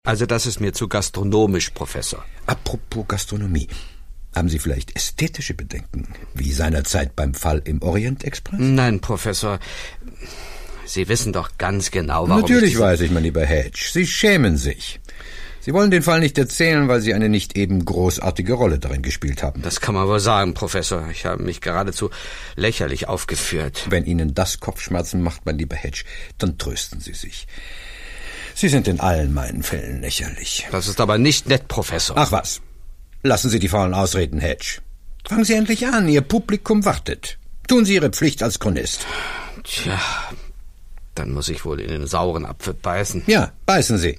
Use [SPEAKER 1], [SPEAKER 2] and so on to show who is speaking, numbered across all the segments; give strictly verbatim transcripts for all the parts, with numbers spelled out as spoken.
[SPEAKER 1] Also das ist mir zu gastronomisch, Professor.
[SPEAKER 2] Apropos Gastronomie. Haben Sie vielleicht ästhetische Bedenken, wie seinerzeit beim Fall im Orient-Express?
[SPEAKER 1] Nein, Professor. Sie wissen doch ganz genau, warum
[SPEAKER 2] Natürlich
[SPEAKER 1] ich
[SPEAKER 2] weiß ich, mein lieber Hedge. Sie schämen sich. Sie wollen den Fall nicht erzählen, weil Sie eine nicht eben großartige Rolle darin gespielt haben.
[SPEAKER 1] Das kann man wohl sagen, Professor. Ich habe mich geradezu lächerlich aufgeführt.
[SPEAKER 2] Wenn Ihnen das Kopfschmerzen macht, mein lieber Hedge, dann trösten Sie sich. Sie sind in allen meinen Fällen lächerlich.
[SPEAKER 1] Das ist aber nicht nett, Professor.
[SPEAKER 2] Ach was. Lassen Sie die faulen ausreden, Hedge. Fangen Sie endlich an, Ihr Publikum wartet. Tun Sie Ihre Pflicht als Chronist.
[SPEAKER 1] Tja, dann muss ich wohl in den sauren Apfel beißen.
[SPEAKER 2] Ja, beißen Sie.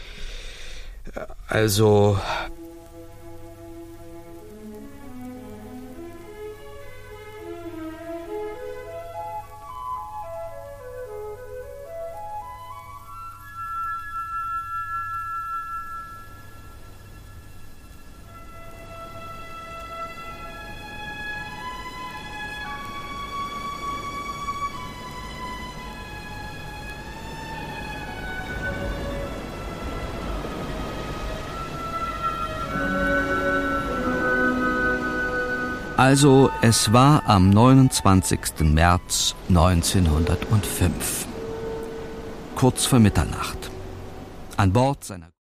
[SPEAKER 1] Also... Also, es war am neunundzwanzigsten März neunzehnhundertfünf. Kurz vor Mitternacht. An Bord seiner